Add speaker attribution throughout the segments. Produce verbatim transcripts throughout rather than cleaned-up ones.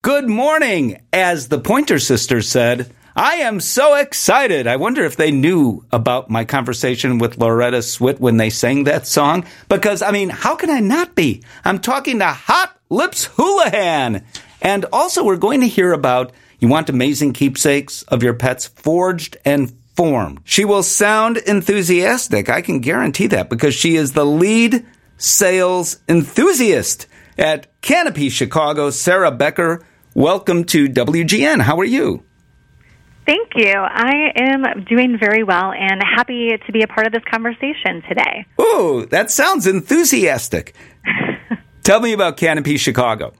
Speaker 1: Good morning. As the Pointer Sisters said, I am so excited. I wonder if they knew about my conversation with Loretta Swit when they sang that song. Because, I mean, how can I not be? I'm talking to Hot Lips Houlihan. And also, we're going to hear about, you want amazing keepsakes of your pets forged and formed. She will sound enthusiastic. I can guarantee that because she is the lead sales enthusiast at Canopy Chicago. Sarah Becker, welcome to W G N. How are you?
Speaker 2: Thank you. I am doing very well and happy to be a part of this conversation today.
Speaker 1: Ooh, that sounds enthusiastic. Tell me about Canopy Chicago.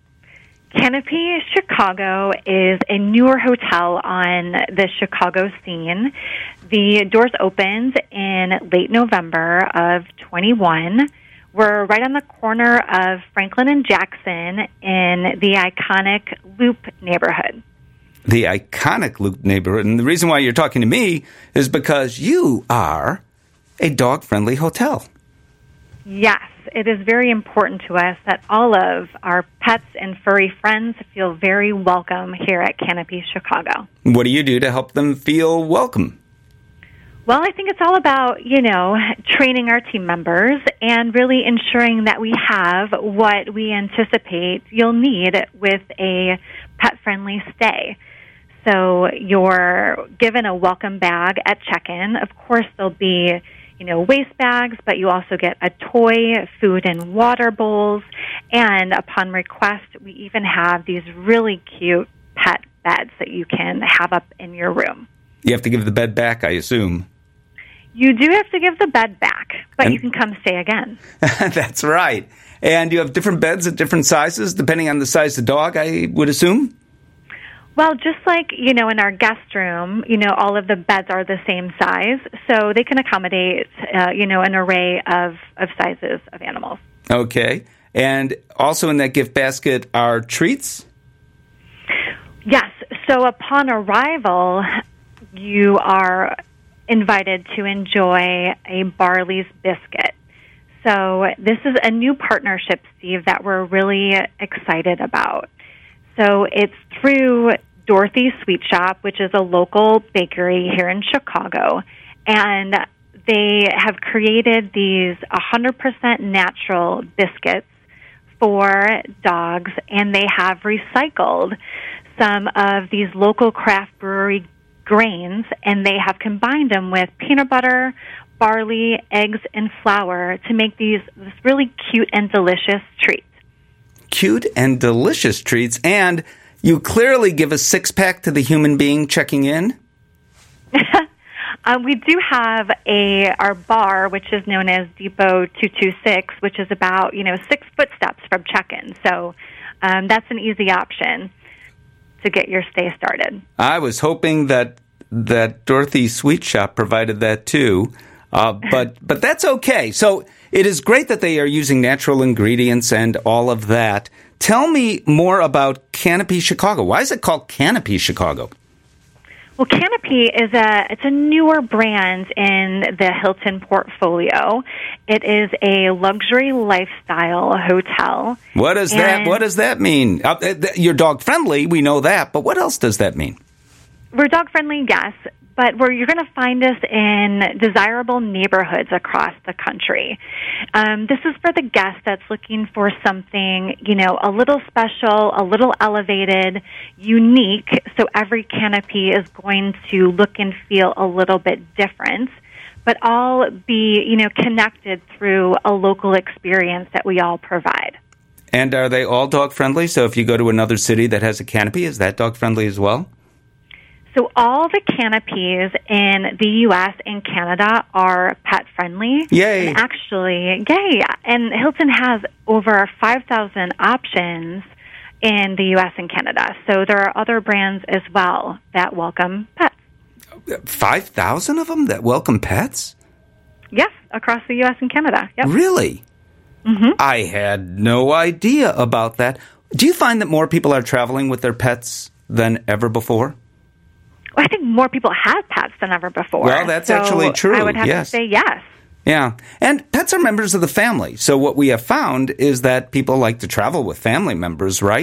Speaker 2: Canopy Chicago is a newer hotel on the Chicago scene. The doors opened in late November of twenty-one. We're right on the corner of Franklin and Jackson in the iconic Loop neighborhood.
Speaker 1: The iconic Loop neighborhood. And the reason why you're talking to me is because you are a dog-friendly hotel.
Speaker 2: Yes, it is very important to us that all of our pets and furry friends feel very welcome here at Canopy Chicago.
Speaker 1: What do you do to help them feel welcome?
Speaker 2: Well, I think it's all about, you know, training our team members and really ensuring that we have what we anticipate you'll need with a pet-friendly stay. So you're given a welcome bag at check-in. Of course, there'll be, you know, waste bags, but you also get a toy, food and water bowls. And upon request, we even have these really cute pet beds that you can have up in your room.
Speaker 1: You have to give the bed back, I assume.
Speaker 2: You do have to give the bed back, but
Speaker 1: and,
Speaker 2: you can come stay again.
Speaker 1: That's right. And you have different beds at different sizes, depending on the size of the dog, I would assume?
Speaker 2: Well, just like, you know, in our guest room, you know, all of the beds are the same size, so they can accommodate, uh, you know, an array of, of sizes of animals.
Speaker 1: Okay. And also in that gift basket are treats?
Speaker 2: Yes. So upon arrival, you are invited to enjoy a Barley's biscuit. So this is a new partnership, Steve, that we're really excited about. So it's through Dorothy's Sweet Shop, which is a local bakery here in Chicago, and they have created these one hundred percent natural biscuits for dogs, and they have recycled some of these local craft brewery grains, and they have combined them with peanut butter, barley, eggs, and flour to make these this really cute and delicious treats.
Speaker 1: Cute and delicious treats, and you clearly give a six-pack to the human being checking in?
Speaker 2: uh, we do have a our bar, which is known as Depot two two six, which is about, you know, six footsteps from check-in. So um, that's an easy option to get your stay started.
Speaker 1: I was hoping that that Dorothy's Sweet Shop provided that too, uh, but but that's okay. So it is great that they are using natural ingredients and all of that. Tell me more about Canopy Chicago. Why is it called Canopy Chicago?
Speaker 2: Well, Canopy is a it's a newer brand in the Hilton portfolio. It is a luxury lifestyle hotel.
Speaker 1: What does that What does that mean? Uh, you're dog friendly, we know that, but what else does that mean?
Speaker 2: We're dog friendly, yes, but we're, you're going to find us in desirable neighborhoods across the country. Um, this is for the guest that's looking for something, you know, a little special, a little elevated, unique, so every Canopy is going to look and feel a little bit different, but all be, you know, connected through a local experience that we all provide.
Speaker 1: And are they all dog-friendly? So if you go to another city that has a Canopy, is that dog-friendly as well?
Speaker 2: So all the Canopies in the U S and Canada are pet-friendly.
Speaker 1: Yay.
Speaker 2: And actually, yay. And Hilton has over five thousand options in the U S and Canada. So there are other brands as well that welcome pets.
Speaker 1: five thousand of them that welcome pets?
Speaker 2: Yes, across the U S and Canada. Yep.
Speaker 1: Really?
Speaker 2: Mm-hmm.
Speaker 1: I had no idea about that. Do you find that more people are traveling with their pets than ever before?
Speaker 2: Well, I think more people have pets than ever before.
Speaker 1: Well, that's
Speaker 2: so
Speaker 1: actually true.
Speaker 2: I would have
Speaker 1: yes.
Speaker 2: to say yes.
Speaker 1: Yeah. And pets are members of the family. So what we have found is that people like to travel with family members, right?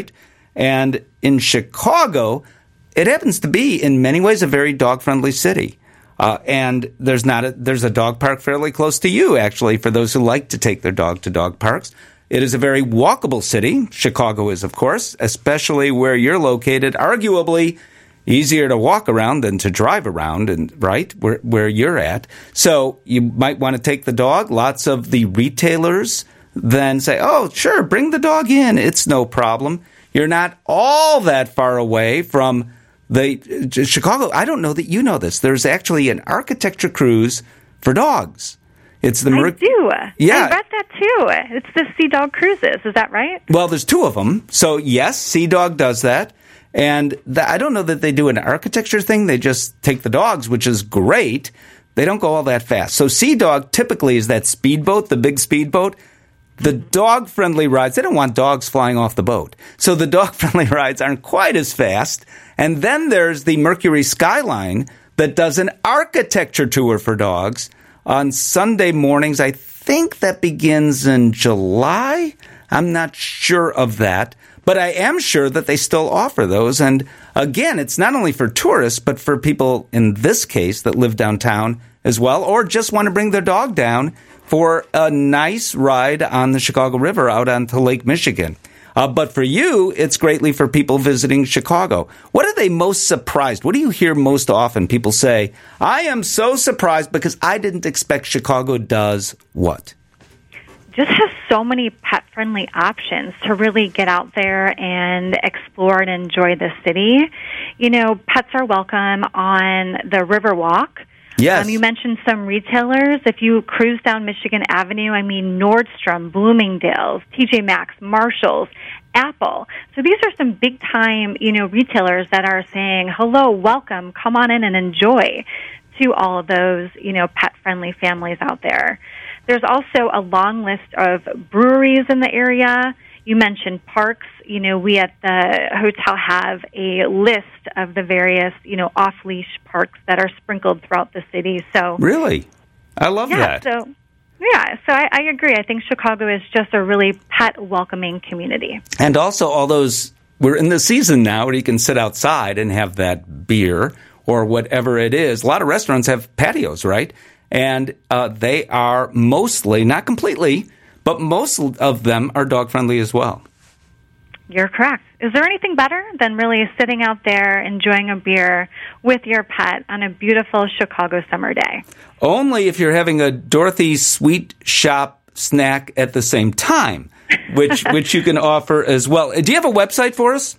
Speaker 1: And in Chicago, it happens to be, in many ways, a very dog-friendly city. Uh, and there's not a, there's a dog park fairly close to you, actually, for those who like to take their dog to dog parks. It is a very walkable city. Chicago is, of course, especially where you're located, arguably easier to walk around than to drive around, and right where where you're at. So you might want to take the dog. Lots of the retailers then say, "Oh, sure, bring the dog in. It's no problem." You're not all that far away from the Chicago. I don't know that you know this. There's actually an architecture cruise for dogs. It's the
Speaker 2: I
Speaker 1: Mer-
Speaker 2: do.
Speaker 1: Yeah.
Speaker 2: I read that too. It's the Sea Dog Cruises. Is that right?
Speaker 1: Well, there's two of them. So yes, Sea Dog does that. And the, I don't know that they do an architecture thing. They just take the dogs, which is great. They don't go all that fast. So Sea Dog typically is that speedboat, the big speedboat. The dog-friendly rides, they don't want dogs flying off the boat. So the dog-friendly rides aren't quite as fast. And then there's the Mercury Skyline that does an architecture tour for dogs on Sunday mornings. I think that begins in July. I'm not sure of that. But I am sure that they still offer those. And again, it's not only for tourists, but for people in this case that live downtown as well, or just want to bring their dog down for a nice ride on the Chicago River out onto Lake Michigan. Uh, but for you, it's greatly for people visiting Chicago. What are they most surprised? What do you hear most often? People say, I am so surprised because I didn't expect Chicago does what?
Speaker 2: Just has so many pet-friendly options to really get out there and explore and enjoy the city. You know, pets are welcome on the Riverwalk.
Speaker 1: Yes.
Speaker 2: Um, you mentioned some retailers. If you cruise down Michigan Avenue, I mean Nordstrom, Bloomingdale's, T J Maxx, Marshall's, Apple. So these are some big-time, you know, retailers that are saying, hello, welcome, come on in and enjoy to all of those, you know, pet-friendly families out there. There's also a long list of breweries in the area. You mentioned parks. You know, we at the hotel have a list of the various, you know, off-leash parks that are sprinkled throughout the city. So
Speaker 1: really? I love
Speaker 2: yeah,
Speaker 1: that.
Speaker 2: So, yeah, so I, I agree. I think Chicago is just a really pet-welcoming community.
Speaker 1: And also all those, we're in the season now where you can sit outside and have that beer or whatever it is. A lot of restaurants have patios, right? And uh, they are mostly, not completely, but most of them are dog-friendly as well.
Speaker 2: You're correct. Is there anything better than really sitting out there enjoying a beer with your pet on a beautiful Chicago summer day?
Speaker 1: Only if you're having a Dorothy Sweet Shop snack at the same time, which which you can offer as well. Do you have a website for us?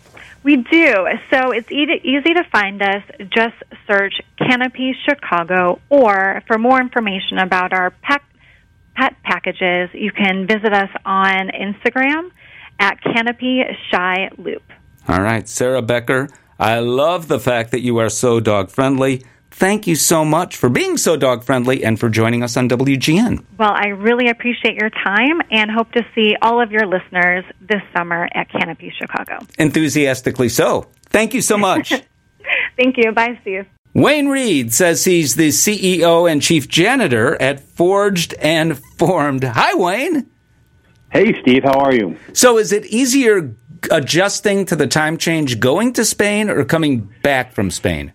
Speaker 2: We do. So it's e- easy to find us. Just search Canopy Chicago, or for more information about our pet, pet packages, you can visit us on Instagram at Canopy Shy Loop. All
Speaker 1: right, Sarah Becker, I love the fact that you are so dog-friendly. Thank you so much for being so dog-friendly and for joining us on W G N.
Speaker 2: Well, I really appreciate your time and hope to see all of your listeners this summer at Canopy Chicago.
Speaker 1: Enthusiastically so. Thank you so much.
Speaker 2: Thank you. Bye, Steve.
Speaker 1: Wayne Reed says he's the C E O and chief janitor at Forged and Formed. Hi, Wayne.
Speaker 3: Hey, Steve. How are you?
Speaker 1: So is it easier adjusting to the time change going to Spain or coming back from Spain?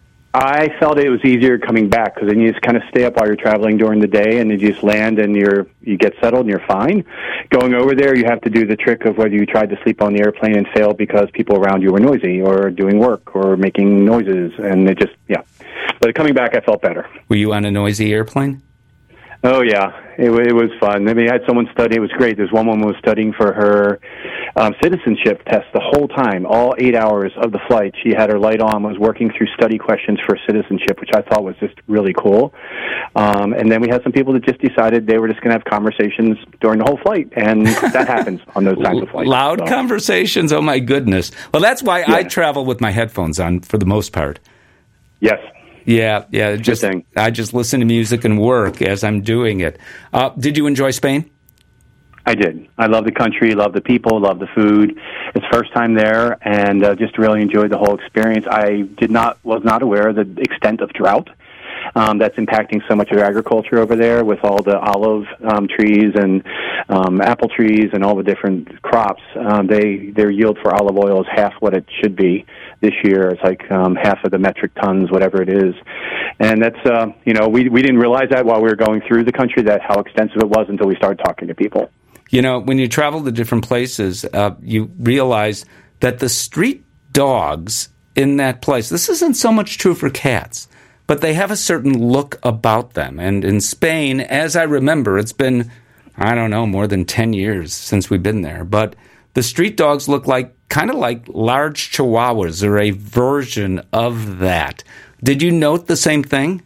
Speaker 3: I felt it was easier coming back because then you just kind of stay up while you're traveling during the day, and then you just land and you're you get settled and you're fine. Going over there, you have to do the trick of whether you tried to sleep on the airplane and failed because people around you were noisy or doing work or making noises, and it just yeah. But coming back, I felt better.
Speaker 1: Were you on a noisy airplane?
Speaker 3: Oh, yeah. It, it was fun. I mean, I had someone study. It was great. There's one woman who was studying for her um, citizenship test the whole time, all eight hours of the flight. She had her light on, was working through study questions for citizenship, which I thought was just really cool. Um, and then we had some people that just decided they were just going to have conversations during the whole flight, and that happens on those kinds of flights.
Speaker 1: Loud
Speaker 3: so.
Speaker 1: conversations? Oh, my goodness. Well, that's why
Speaker 3: yeah.
Speaker 1: I travel with my headphones on for the most part.
Speaker 3: Yes.
Speaker 1: Yeah, yeah. Just I just listen to music and work as I'm doing it. Uh, did you enjoy Spain?
Speaker 3: I did. I love the country, love the people, love the food. It's first time there, and uh, just really enjoyed the whole experience. I did not was not aware of the extent of drought, um, that's impacting so much of agriculture over there with all the olive um, trees and um, apple trees and all the different crops. Um, they their yield for olive oil is half what it should be this year. It's like um, half of the metric tons, whatever it is. And that's, uh, you know, we we didn't realize that while we were going through the country, that how extensive it was until we started talking to people.
Speaker 1: You know, when you travel to different places, uh, you realize that the street dogs in that place, this isn't so much true for cats, but they have a certain look about them. And in Spain, as I remember, it's been, I don't know, more than ten years since we've been there, but the street dogs look like kind of like large chihuahuas or a version of that. Did you note the same thing?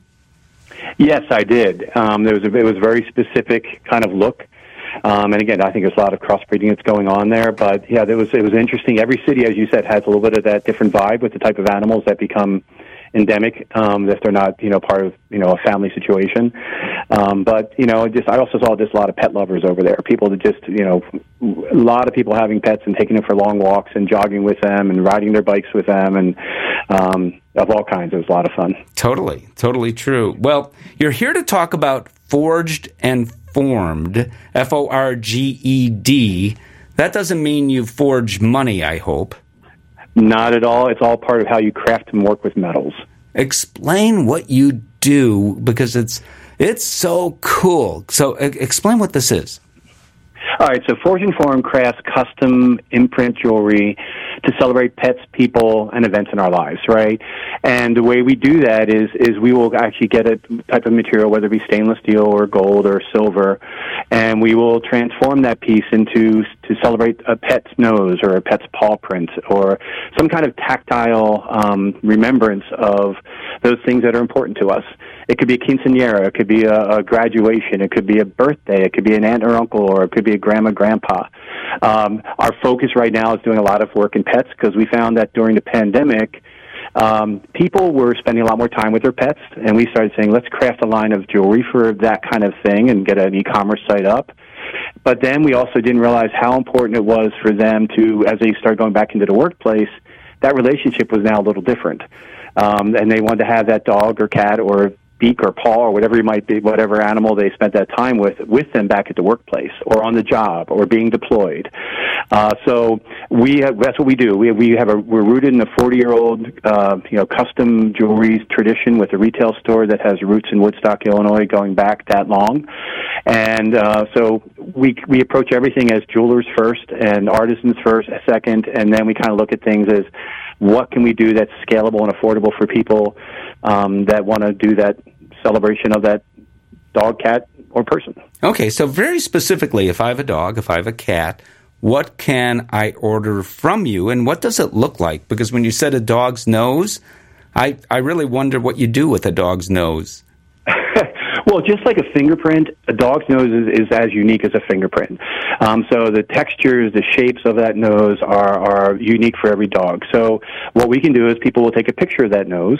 Speaker 1: Yes, I did. Um, there was a, it was a very specific kind of look. Um, and again, I think there's a lot of crossbreeding that's going on there. But yeah, there was it was interesting. Every city, as you said, has a little bit of that different vibe with the type of animals that become endemic um, if they're not, you know, part of, you know, a family situation. Um, but, you know, just I also saw just a lot of pet lovers over there. People that just, you know, a lot of people having pets and taking them for long walks and jogging with them and riding their bikes with them and um, of all kinds. It was a lot of fun. Totally, totally true. Well, you're here to talk about Forged and Formed, F O R G E D. That doesn't mean you forge money, I hope. Not at all. It's all part of how you craft and work with metals. Explain what you do, because it's it's so cool. So uh, explain what this is. All right, so Forged and Formed crafts custom imprint jewelry to celebrate pets, people, and events in our lives, right? And the way we do that is is we will actually get a type of material, whether it be stainless steel or gold or silver, and we will transform that piece into to celebrate a pet's nose or a pet's paw print or some kind of tactile um, remembrance of those things that are important to us. It could be a quinceañera, it could be a, a graduation, it could be a birthday, it could be an aunt or uncle, or it could be a grandma, grandpa. Um, our focus right now is doing a lot of work in pets because we found that during the pandemic, um, people were spending a lot more time with their pets, and we started saying, let's craft a line of jewelry for that kind of thing and get an e-commerce site up. But then we also didn't realize how important it was for them to, as they started going back into the workplace, that relationship was now a little different. Um, and they wanted to have that dog or cat or beak or paw or whatever it might be, whatever animal they spent that time with, with them back at the workplace or on the job or being deployed. Uh, so we have, that's what we do. We have, we have a, we're rooted in a forty-year-old, uh, you know, custom jewelry tradition with a retail store that has roots in Woodstock, Illinois, going back that long. And uh, so we we approach everything as jewelers first and artisans first, second, and then we kind of look at things as what can we do that's scalable and affordable for people um, that want to do that celebration of that dog, cat, or person. Okay, so very specifically, if I have a dog, if I have a cat, what can I order from you, and what does it look like? Because when you said a dog's nose, I, I really wonder what you do with a dog's nose. Well, just like a fingerprint, a dog's nose is, is as unique as a fingerprint. Um, so the textures, the shapes of that nose are, are unique for every dog. So what we can do is people will take a picture of that nose,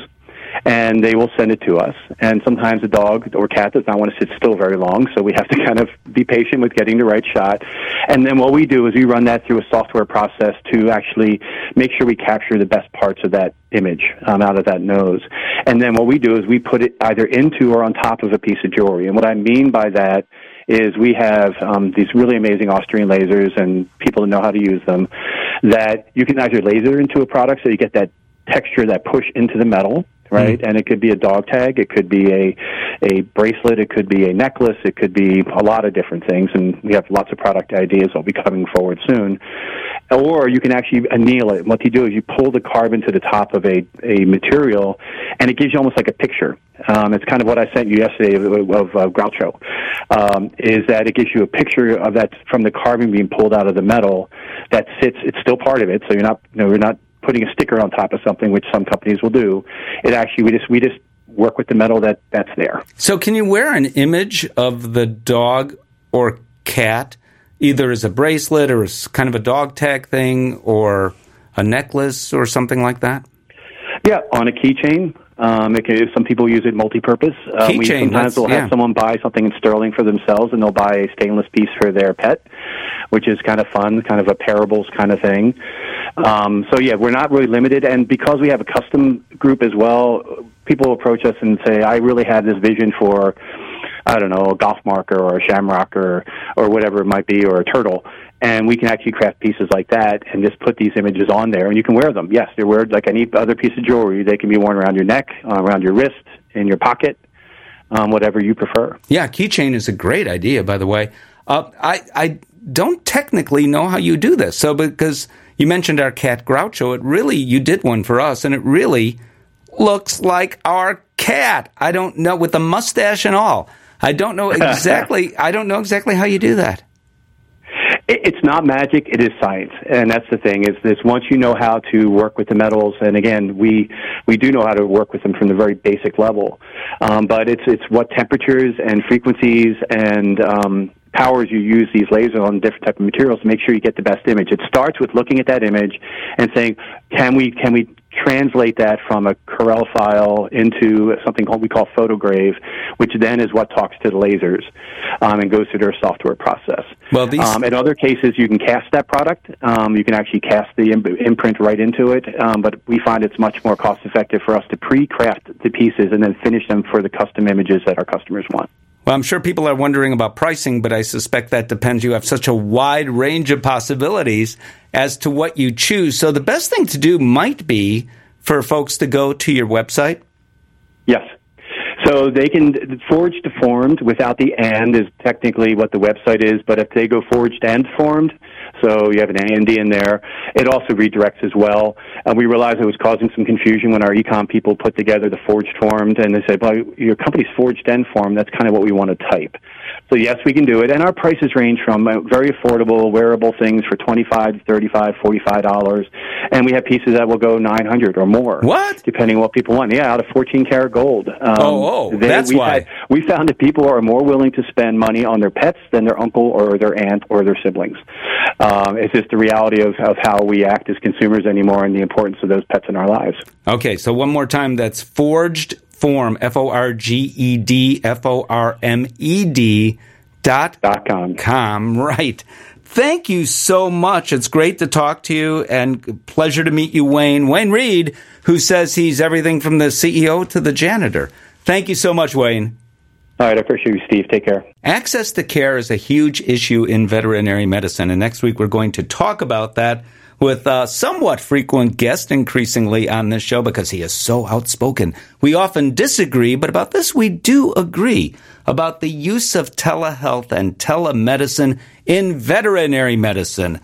Speaker 1: and they will send it to us. And sometimes a dog or cat does not want to sit still very long, so we have to kind of be patient with getting the right shot. And then what we do is we run that through a software process to actually make sure we capture the best parts of that image um, out of that nose. And then what we do is we put it either into or on top of a piece of jewelry. And what I mean by that is we have um, these really amazing Austrian lasers and people that know how to use them that you can either laser into a product so you get that texture, that push into the metal, right? Mm-hmm. And it could be a dog tag, it could be a a bracelet, it could be a necklace, it could be a lot of different things, and we have lots of product ideas that'll be coming forward soon. Or you can actually anneal it. What you do is you pull the carbon to the top of a, a material, and it gives you almost like a picture. Um, it's kind of what I sent you yesterday of, of uh, Groucho, um, is that it gives you a picture of that from the carbon being pulled out of the metal that sits, it's still part of it, so you're not, you know, you're not putting a sticker on top of something, which some companies will do. It actually, we just we just work with the metal that, that's there. So can you wear an image of the dog or cat, either as a bracelet or as kind of a dog tag thing or a necklace or something like that? Yeah, on a keychain. Um, it can, some people use it multi-purpose. Uh, we sometimes will have yeah. someone buy something in sterling for themselves, and they'll buy a stainless piece for their pet, which is kind of fun, kind of a parables kind of thing. Um, so, yeah, we're not really limited. And because we have a custom group as well,
Speaker 3: people approach us and say, I really have this vision for, I don't know, a golf marker or a shamrock or, or whatever it might be, or a turtle. And we can actually craft pieces like that and just put these images on there, and you can wear them. Yes, they're wear like any other piece of jewelry. They can be worn around your neck, uh, around your wrist, in your pocket, um, whatever you prefer.
Speaker 1: Yeah, keychain is a great idea, by the way. Uh, I, I don't technically know how you do this. So because you mentioned our cat Groucho, it really, you did one for us, and it really looks like our cat. I don't know, with the mustache and all. I don't know exactly, I don't know exactly how you do that.
Speaker 3: It's not magic, it is science, and that's the thing, is this once you know how to work with the metals, and again, we we do know how to work with them from the very basic level, um, but it's it's what temperatures and frequencies and um, powers you use these lasers on different type of materials to make sure you get the best image. It starts with looking at that image and saying, can we can we translate that from a Corel file into something called we call photograve, which then is what talks to the lasers um, and goes through their software process. Well, these... um, in other cases, you can cast that product. Um, you can actually cast the imp- imprint right into it, um, but we find it's much more cost-effective for us to pre-craft the pieces and then finish them for the custom images that our customers want.
Speaker 1: Well, I'm sure people are wondering about pricing, but I suspect that depends. You have such a wide range of possibilities as to what you choose. So the best thing to do might be for folks to go to your website?
Speaker 3: Yes. So they can, forged to formed without the and is technically what the website is, but if they go forged and formed, so you have an A and D in there, it also redirects as well. And we realized it was causing some confusion when our e-com people put together the forged formed, and they said, well, your company's forged and formed, that's kind of what we want to type. So yes, we can do it, and our prices range from very affordable, wearable things for twenty-five dollars, thirty-five dollars, forty-five dollars, and we have pieces that will go nine hundred dollars or more.
Speaker 1: What?
Speaker 3: Depending on what people want. Yeah, out of fourteen karat gold. Um,
Speaker 1: oh, oh,
Speaker 3: they,
Speaker 1: that's
Speaker 3: we
Speaker 1: why.
Speaker 3: Had, we found that people are more willing to spend money on their pets than their uncle or their aunt or their siblings. Um, it's just the reality of, of how we act as consumers anymore and the importance of those pets in our lives.
Speaker 1: Okay, so one more time, that's Forged Form, F O R G E D, F O R M E D, dot,
Speaker 3: dot com.
Speaker 1: com. Right. Thank you so much. It's great to talk to you, and pleasure to meet you, Wayne. Wayne Reed, who says he's everything from the C E O to the janitor. Thank you so much, Wayne.
Speaker 3: All right, I appreciate you, Steve. Take care.
Speaker 1: Access to care is a huge issue in veterinary medicine, and next week we're going to talk about that with a somewhat frequent guest increasingly on this show because he is so outspoken. We often disagree, but about this we do agree, about the use of telehealth and telemedicine in veterinary medicine.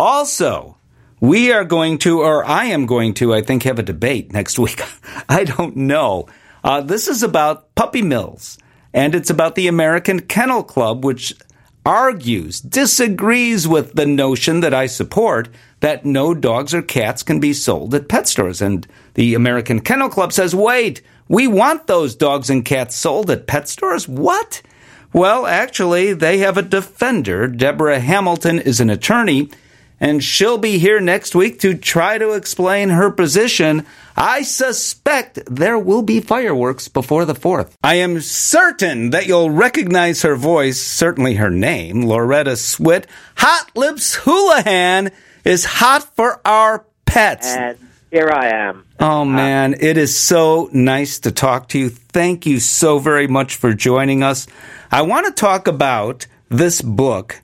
Speaker 1: Also, we are going to, or I am going to, I think, have a debate next week. I don't know. Uh, this is about puppy mills, and it's about the American Kennel Club, which argues, disagrees with the notion that I support that no dogs or cats can be sold at pet stores. And the American Kennel Club says, wait, we want those dogs and cats sold at pet stores? What? Well, actually, they have a defender. Deborah Hamilton is an attorney, and she'll be here next week to try to explain her position. I suspect there will be fireworks before the fourth. I am certain that you'll recognize her voice, certainly her name, Loretta Swit. Hot Lips Houlihan is hot for our pets.
Speaker 4: And here I am.
Speaker 1: Oh, man, it is so nice to talk to you. Thank you so very much for joining us. I want to talk about this book,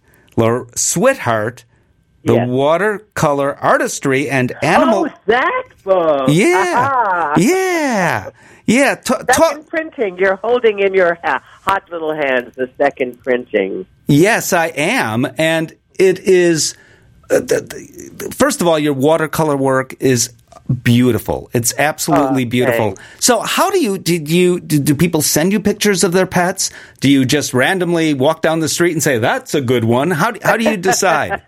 Speaker 1: Sweetheart, The
Speaker 4: Yes.
Speaker 1: Watercolor Artistry and Animal...
Speaker 4: Oh, that book.
Speaker 1: Yeah,
Speaker 4: Aha.
Speaker 1: yeah, yeah. T-
Speaker 4: Second
Speaker 1: talk-
Speaker 4: printing. You're holding in your ha- hot little hands the second printing.
Speaker 1: Yes, I am, and it is. Uh, th- th- first of all, your watercolor work is beautiful. It's absolutely
Speaker 4: Oh,
Speaker 1: beautiful.
Speaker 4: thanks.
Speaker 1: So, how do you did you do, do people send you pictures of their pets? Do you just randomly walk down the street and say that's a good one? How do, how do you decide?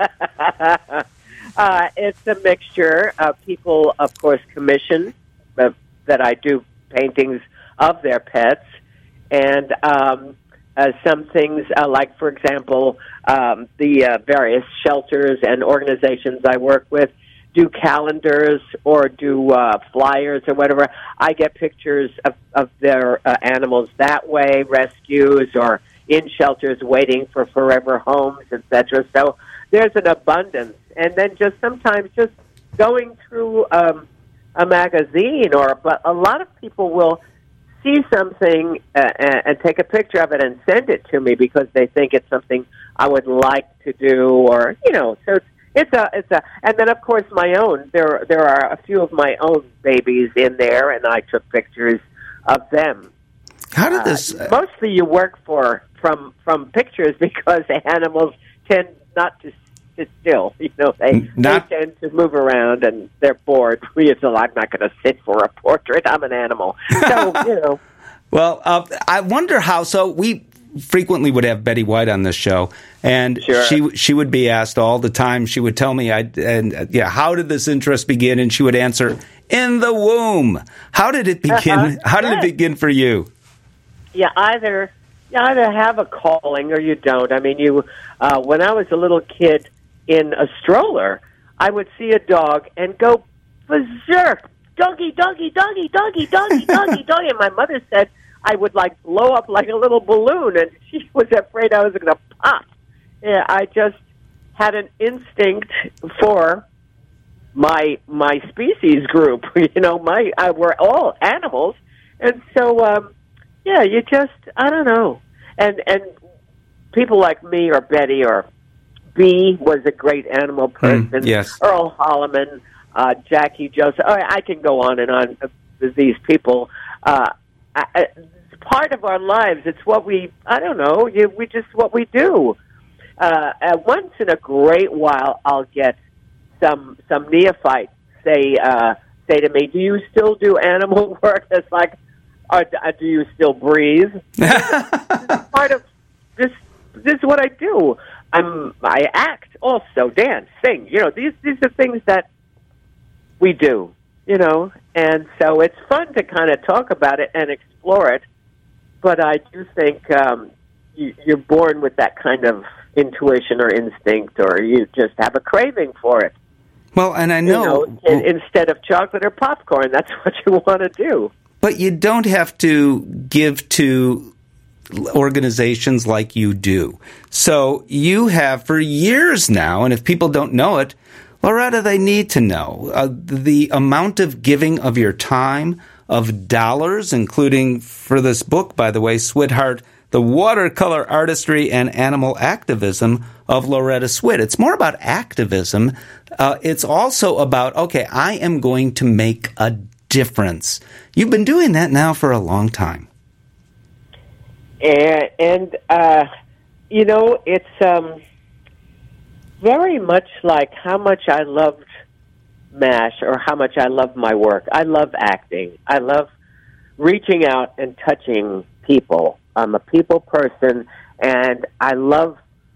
Speaker 4: Uh, it's a mixture. Uh, people, of course, commission uh, that I do paintings of their pets, and um, uh, some things, uh, like, for example, um, the uh, various shelters and organizations I work with do calendars or do uh, flyers or whatever. I get pictures of, of their uh, animals that way, rescues or in shelters waiting for forever homes, et cetera. So there's an abundance. And then just sometimes just going through um, a magazine, or but a lot of people will see something uh, and, and take a picture of it and send it to me because they think it's something I would like to do, or you know, so it's it's a it's a, and then of course my own. There there are a few of my own babies in there, and I took pictures of them.
Speaker 1: How did this?
Speaker 4: Uh, mostly, you work for from from pictures because the animals tend not to sit still. You know, they,
Speaker 1: not,
Speaker 4: they tend to move around and they're bored. We so I'm not going to sit for a portrait. I'm an animal. So you know.
Speaker 1: Well, uh, I wonder how. So we frequently would have Betty White on this show, and
Speaker 4: sure.
Speaker 1: she she would be asked all the time. She would tell me, "I and uh, yeah, how did this interest begin?" And she would answer, "In the womb." How did it begin?
Speaker 4: Uh-huh.
Speaker 1: How did
Speaker 4: Yes.
Speaker 1: it begin for you?
Speaker 4: You either you either have a calling or you don't. I mean, you. Uh, when I was a little kid in a stroller, I would see a dog and go berserk, doggy, doggy, doggy, doggy, doggy, doggy, doggy. And my mother said I would like blow up like a little balloon, and she was afraid I was going to pop. Yeah, I just had an instinct for my my species group. You know, my I, we're all animals, and so um, yeah, you just I don't know, and and people like me or Betty or Bee was a great animal person.
Speaker 1: Mm, yes,
Speaker 4: Earl Holliman, uh, Jackie Joseph. Oh, I can go on and on with these people. Uh, I, it's part of our lives. It's what we. I don't know. You, we just what we do. Uh, uh, once in a great while, I'll get some some neophyte say uh, say to me, "Do you still do animal work?" It's like, or, "Do you still breathe?" Part of this. This is what I do. I'm. I act, also dance, sing. You know, these these are things that we do. You know, and so it's fun to kind of talk about it and explore it. But I do think um, you, you're born with that kind of intuition or instinct, or you just have a craving for it.
Speaker 1: Well, and I know,
Speaker 4: you know in, instead of chocolate or popcorn, that's what you want to do.
Speaker 1: But you don't have to give to organizations like you do. So you have for years now, and if people don't know it, Loretta, they need to know uh, the amount of giving of your time, of dollars, including for this book, by the way, Swithart, The Watercolor Artistry and Animal Activism of Loretta Swit. It's more about activism. Uh, it's also about, okay, I am going to make a difference. You've been doing that now for a long time.
Speaker 4: And, and uh, you know, it's um, very much like how much I loved MASH or how much I love my work. I love acting. I love reaching out and touching people. I'm a people person, and I love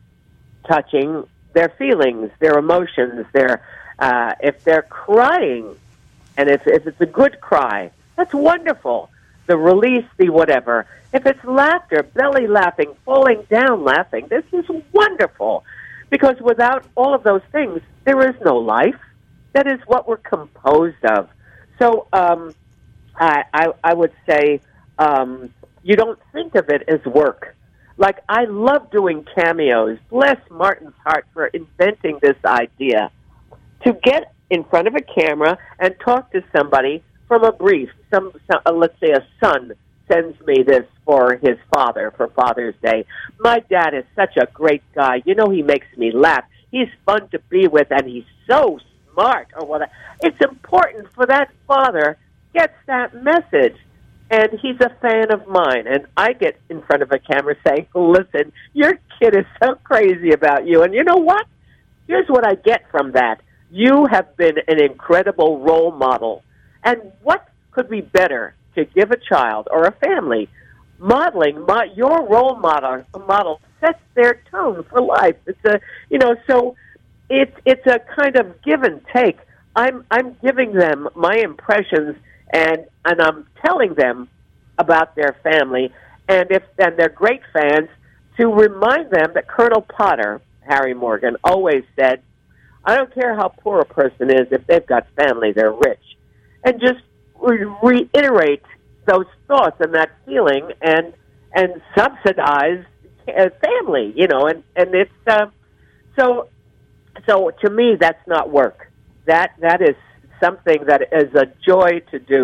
Speaker 4: touching their feelings, their emotions, their uh, if they're crying, and if, if it's a good cry, that's wonderful. The release, the whatever. If it's laughter, belly laughing, falling down laughing, this is wonderful. Because without all of those things, there is no life. That is what we're composed of. So um, I, I, I would say um, you don't think of it as work. Like, I love doing cameos. Bless Martin's heart for inventing this idea. To get in front of a camera and talk to somebody from a brief. Some, some uh, let's say a son sends me this for his father, for Father's Day. My dad is such a great guy. You know, he makes me laugh. He's fun to be with, and he's so smart. Or what? It's important for that father gets that message. And he's a fan of mine. And I get in front of a camera saying, listen, your kid is so crazy about you. And you know what? Here's what I get from that. You have been an incredible role model. And what could be better to give a child or a family? Modeling my, your role model model sets their tone for life. It's a, you know, so it's it's a kind of give and take. I'm I'm giving them my impressions, and and I'm telling them about their family, and if and they're great fans, to remind them that Colonel Potter, Harry Morgan, always said, I don't care how poor a person is, if they've got family, they're rich. And just re- reiterate those thoughts and that feeling, and and subsidize uh, family, you know, and and it's uh, so so to me that's not work. That that is something that is a joy to do.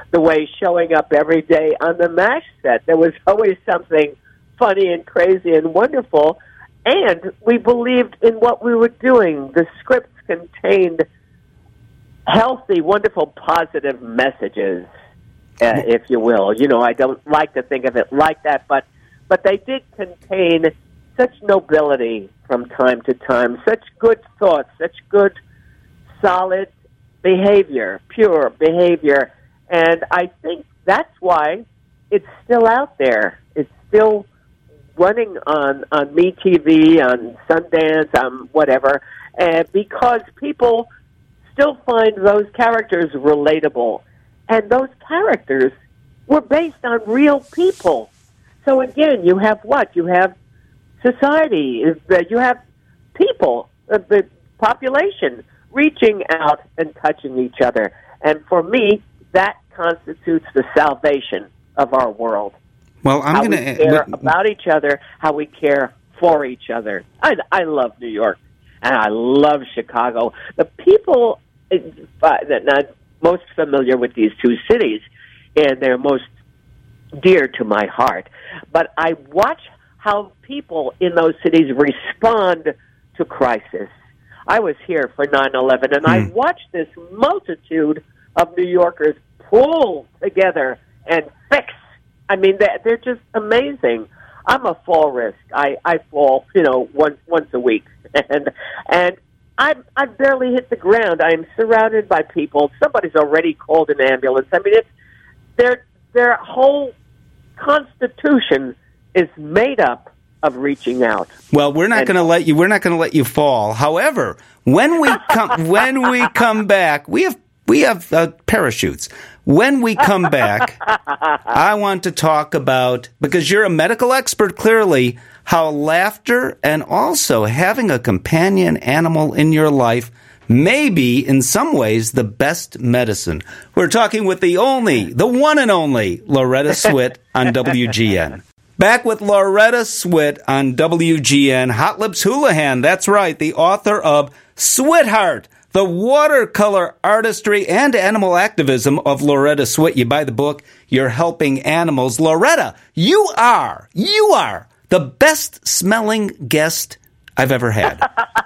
Speaker 4: the way showing up every day on the MASH set. There was always something funny and crazy and wonderful, and we believed in what we were doing. The scripts contained healthy, wonderful, positive messages, uh, if you will. You know, I don't like to think of it like that, but but they did contain such nobility from time to time, such good thoughts, such good, solid behavior, pure behavior. And I think that's why it's still out there. It's still running on, on MeTV, on Sundance, on whatever, and because people still find those characters relatable. And those characters were based on real people. So again, you have what? You have society. You have people, the population, reaching out and touching each other. And for me, that constitutes the salvation of our world.
Speaker 1: Well, I'm going to
Speaker 4: how we care about each other, how we care for each other. I, I love New York, and I love Chicago. The people uh, that are most familiar with these two cities, and they're most dear to my heart. But I watch how people in those cities respond to crisis. I was here for nine eleven, and mm. I watched this multitude of New Yorkers pull together and fix. I mean, they're, they're just amazing. I'm a fall risk. I, I fall, you know, once once a week, and and I I barely hit the ground. I'm surrounded by people. Somebody's already called an ambulance. I mean, it's their their whole constitution is made up of reaching out.
Speaker 1: Well, we're not going to let you. We're not going to let you fall. However, when we come when we come back, we have we have uh, parachutes. When we come back, I want to talk about, because you're a medical expert, clearly, how laughter and also having a companion animal in your life may be, in some ways, the best medicine. We're talking with the only, the one and only, Loretta Swit on W G N. Back with Loretta Swit on W G N. Hot Lips Houlihan, that's right, the author of Sweetheart, the watercolor artistry and animal activism of Loretta Swit. You buy the book, you're helping animals. Loretta, you are, you are the best smelling guest I've ever had.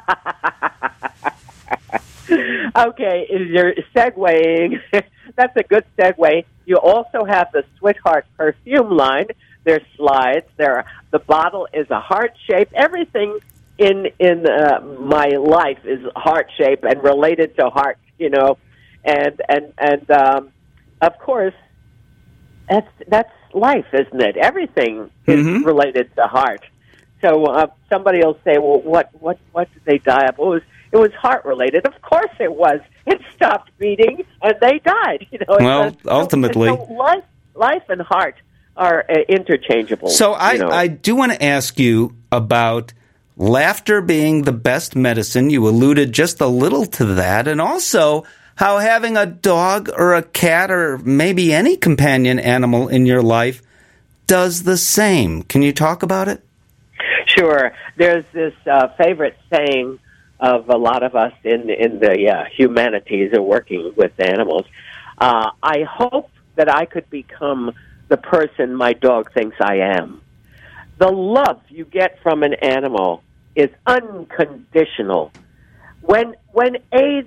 Speaker 4: Okay, you're segueing. That's a good segue. You also have the Sweetheart perfume line. There's slides. There, the bottle is a heart shape. Everything in in uh, my life is heart shape and related to heart, you know, and and and um, of course, that's that's life, isn't it? Everything is mm-hmm. related to heart. So uh, somebody will say, "Well, what what what did they die of?" It was it was heart related. Of course, it was. It stopped beating, and they died. You know.
Speaker 1: Well,
Speaker 4: so,
Speaker 1: ultimately,
Speaker 4: so life life and heart are uh, interchangeable.
Speaker 1: So I
Speaker 4: you know.
Speaker 1: I do want to ask you about laughter being the best medicine. You alluded just a little to that. And also how having a dog or a cat or maybe any companion animal in your life does the same. Can you talk about it?
Speaker 4: Sure. There's this uh, favorite saying of a lot of us in, in the uh, humanities or working with animals. Uh, I hope that I could become the person my dog thinks I am. The love you get from an animal is unconditional. When when AIDS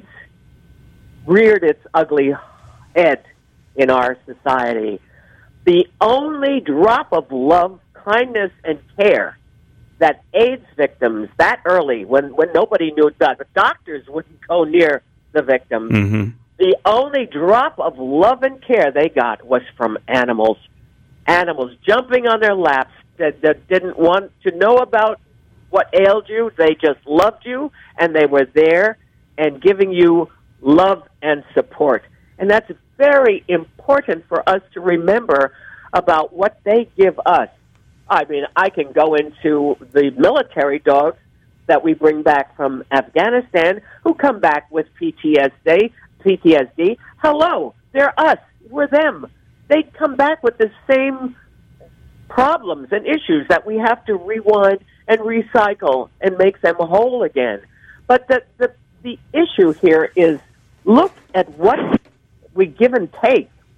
Speaker 4: reared its ugly head in our society, the only drop of love, kindness, and care that AIDS victims that early, when, when nobody knew that, but doctors wouldn't go near the victim, mm-hmm. the only drop of love and care they got was from animals. Animals jumping on their laps, That, that didn't want to know about what ailed you. They just loved you, and they were there and giving you love and support. And that's very important for us to remember about what they give us. I mean, I can go into the military dogs that we bring back from Afghanistan who come back with P T S D. P T S D. Hello, they're us. We're them. They come back with the same problems and issues that we have to rewind and recycle and make them whole again. But the, the, the issue here is look at what we give and take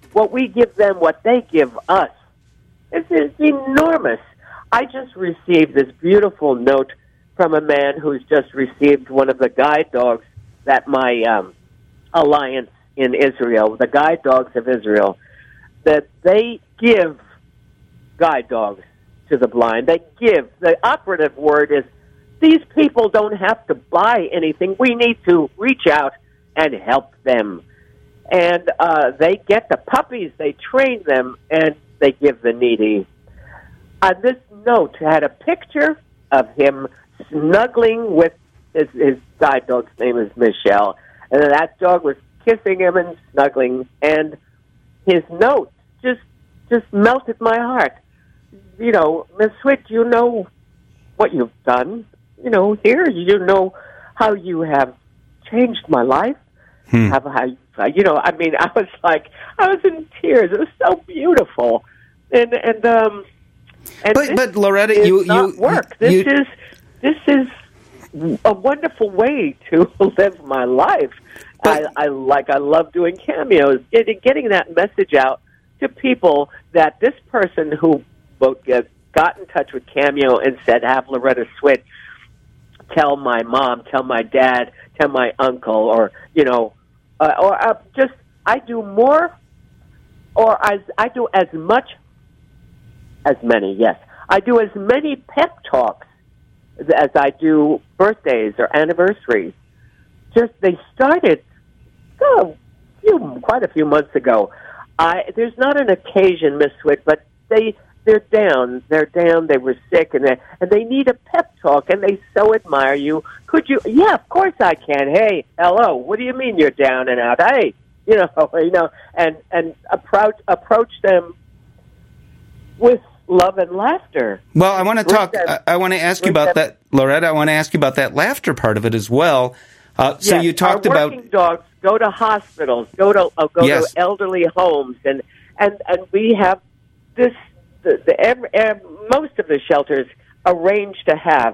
Speaker 4: what we give them, what they give us. It's, it's enormous. I just received this beautiful note from a man who's just received one of the guide dogs that my um, alliance in Israel, the guide dogs of Israel, that they give guide dogs to the blind. They give. The operative word is, these people don't have to buy anything. We need to reach out and help them. And uh, they get the puppies, they train them, and they give the needy. Uh, this note had a picture of him snuggling with his, his guide dog's name is Michelle, and that dog was kissing him and snuggling, and his note just just melted my heart. You know, Miss Swit, you know what you've done. You know, here, you know how you have changed my life. Hmm. How, how, you know, I mean, I was like, I was in tears. It was so beautiful. And, and, um, and
Speaker 1: but, but Loretta, you,
Speaker 4: not
Speaker 1: you,
Speaker 4: work.
Speaker 1: You,
Speaker 4: this is, this is a wonderful way to live my life. But, I, I like, I love doing cameos, getting, getting that message out to people that this person who got in touch with Cameo and said, have Loretta Swit tell my mom, tell my dad, tell my uncle, or, you know, uh, or uh, just, I do more, or as I do as much, as many, yes. I do as many pep talks as I do birthdays or anniversaries. Just, they started oh, few, quite a few months ago. I, there's not an occasion, Miss Swit, but they... They're down. They're down. They were sick, and they and they need a pep talk, and they so admire you. Could you? Yeah, of course I can. Hey, hello. What do you mean you're down and out? Hey, you know, you know, and and approach approach them with love and laughter.
Speaker 1: Well, I want to talk. Them, I, I want to ask you about them. that, Loretta. I want to ask you about that laughter part of it as well. Uh, so
Speaker 4: yes,
Speaker 1: you talked
Speaker 4: our
Speaker 1: about
Speaker 4: working dogs go to hospitals, go to uh, go
Speaker 1: yes.
Speaker 4: to elderly homes, and and and we have this. The, the every, every, most of the shelters arrange to have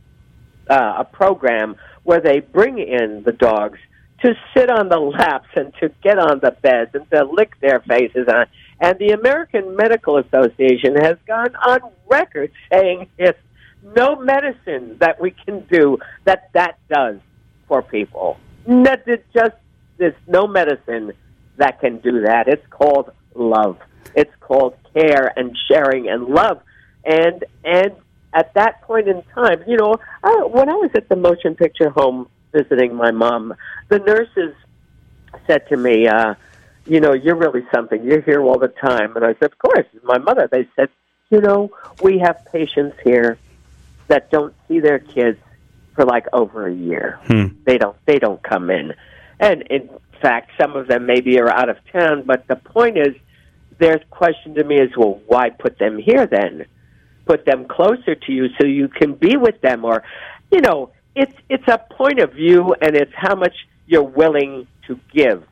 Speaker 4: uh, a program where they bring in the dogs to sit on the laps and to get on the beds and to lick their faces on. And the American Medical Association has gone on record saying it's no medicine that we can do that that does for people. That it just there's no medicine that can do that. It's called love. It's called care and sharing and love. And and at that point in time, you know, I, when I was at the motion picture home visiting my mom, the nurses said to me, uh, you know, you're really something. You're here all the time. And I said, of course. My mother, they said, you know, we have patients here that don't see their kids for like over a year. Hmm. They don't they don't come in. And in fact, some of them maybe are out of town, but the point is, their question to me is, well, why put them here then? Put them closer to you so you can be with them. Or, you know, it's it's a point of view, and it's how much you're willing to give.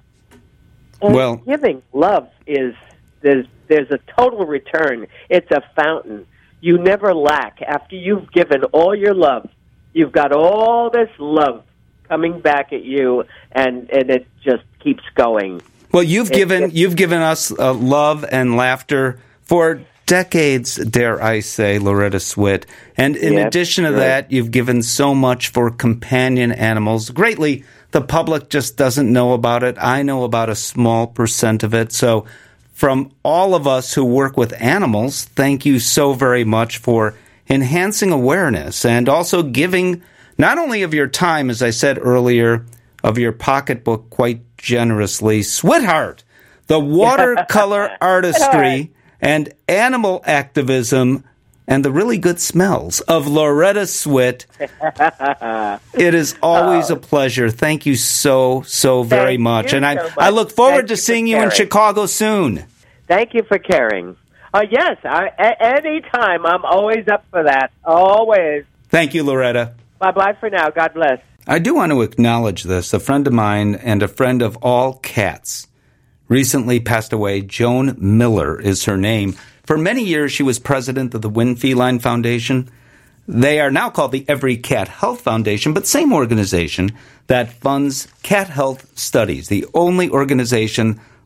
Speaker 4: And
Speaker 1: well,
Speaker 4: giving love is, there's, there's a total return. It's a fountain. You never lack. After you've given all your love, you've got all this love coming back at you, and, and it just keeps going.
Speaker 1: Well, you've given you've given us uh, love and laughter for decades, dare I say, Loretta Swit. And in
Speaker 4: yes,
Speaker 1: addition to
Speaker 4: right.
Speaker 1: that, you've given so much for companion animals. Greatly, the public just doesn't know about it. I know about a small percent of it. So from all of us who work with animals, thank you so very much for enhancing awareness and also giving not only of your time, as I said earlier, of your pocketbook quite generously. Sweetheart, the watercolor artistry and animal activism and the really good smells of Loretta Swit. It is always
Speaker 4: oh.
Speaker 1: a pleasure. Thank you so, so very
Speaker 4: Thank
Speaker 1: much.
Speaker 4: You
Speaker 1: And I,
Speaker 4: so much.
Speaker 1: I look forward
Speaker 4: Thank
Speaker 1: to
Speaker 4: you
Speaker 1: seeing you
Speaker 4: caring.
Speaker 1: in Chicago soon.
Speaker 4: Thank you for caring. Uh, yes, I, a- any time. I'm always up for that. Always.
Speaker 1: Thank you, Loretta.
Speaker 4: Bye-bye for now. God bless.
Speaker 1: I do want to acknowledge this. A friend of mine and a friend of all cats recently passed away. Joan Miller is her name. For many years, she was president of the Winn Feline Foundation. They are now called the Every Cat Health Foundation, but same organization that funds cat health studies, the only organization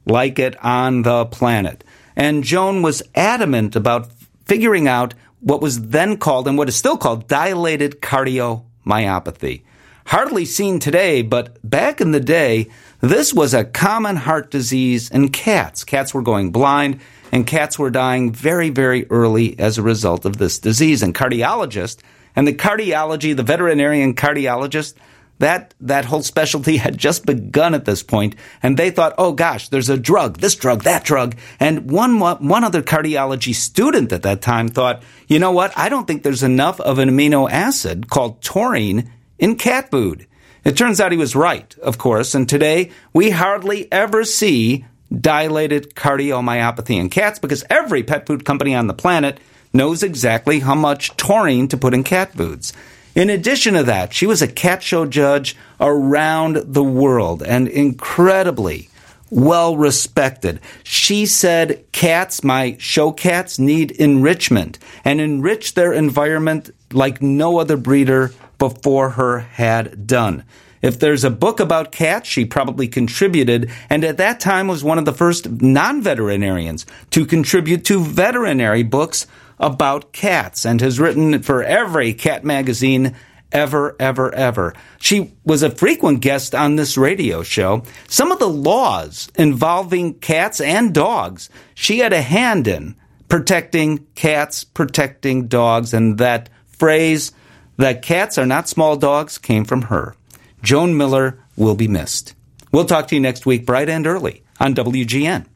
Speaker 1: like it on the planet. And Joan was adamant about figuring out what was then called, and what is still called, dilated cardiomyopathy. Hardly seen today, but back in the day, this was a common heart disease in cats. Cats were going blind, and cats were dying very, very early as a result of this disease. And cardiologists, and the cardiology, the veterinarian cardiologist, that that whole specialty had just begun at this point, and they thought, oh gosh, there's a drug, this drug, that drug. And one one other cardiology student at that time thought, you know what, I don't think there's enough of an amino acid called taurine in cat food. It turns out he was right, of course, and today we hardly ever see dilated cardiomyopathy in cats because every pet food company on the planet knows exactly how much taurine to put in cat foods. In addition to that, she was a cat show judge around the world and incredibly well respected. She said cats, my show cats, need enrichment and enrich their environment like no other breeder before her had done. If there's a book about cats, she probably contributed, and at that time was one of the first non-veterinarians to contribute to veterinary books about cats, and has written for every cat magazine ever, ever, ever. She was a frequent guest on this radio show. Some of the laws involving cats and dogs, she had a hand in protecting cats, protecting dogs, and that phrase, that cats are not small dogs, came from her. Joan Miller will be missed. We'll talk to you next week, bright and early, on W G N.